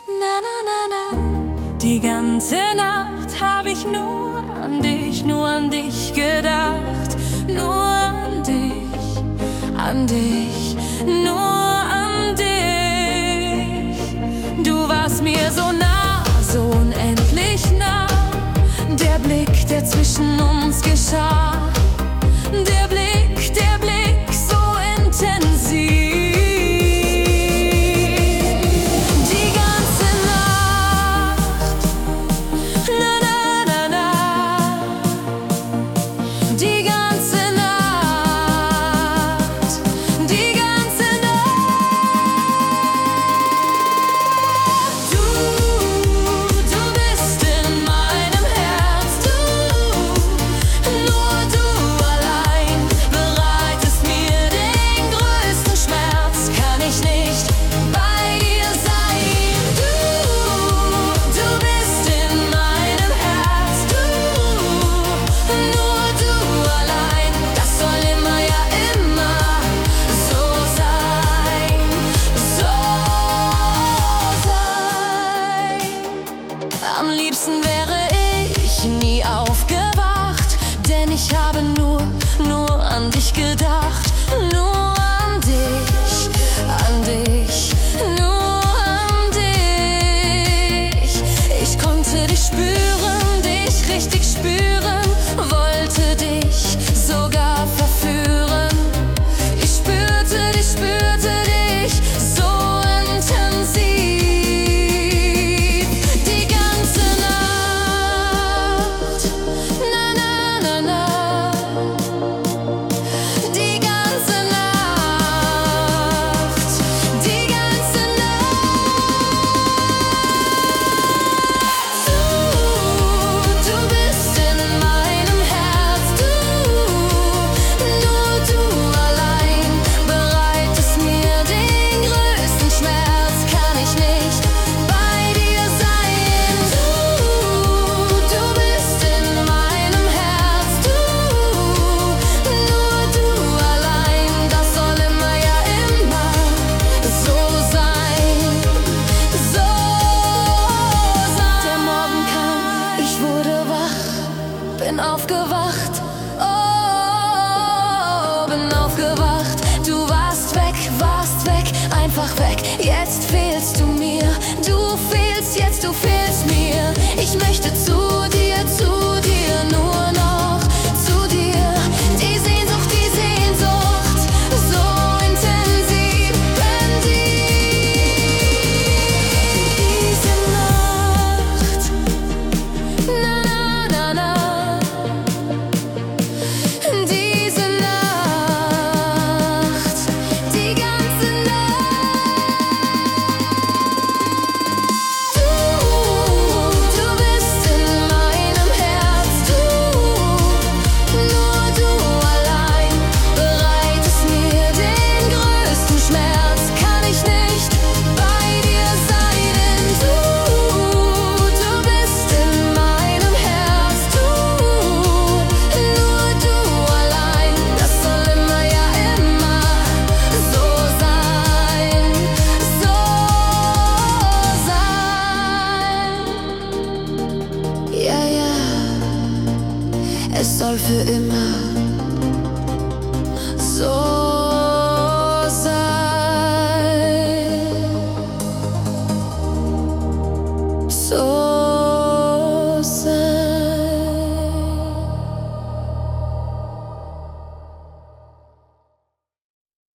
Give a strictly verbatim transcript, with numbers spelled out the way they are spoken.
Na, na, na, na. Die ganze Nacht hab ich nur an dich, nur an dich gedacht. Nur an dich, an dich, nur an dich. Du warst mir so nah, so unendlich nah. Der Blick, der zwischen uns geschah. Der Blick, der Blick, so intensiv. Am liebsten wäre ich nie aufgewacht, denn ich habe nur, nur an dich gedacht. Nur an dich, an dich, nur an dich. Ich konnte dich spüren, dich richtig spüren, wollte dich sogar verführen. Ich spürte dich, spürte dich so intensiv. Bin aufgewacht, oh, bin aufgewacht. Du warst weg, warst weg, einfach weg. Jetzt fehlst du mir, du fehlst jetzt, du fehlst mir. Ich möchte zu dir, zu dir, nur noch zu dir. Die Sehnsucht, die Sehnsucht, so intensiv, wenn diese Nacht, na, na, na, na. Es soll für immer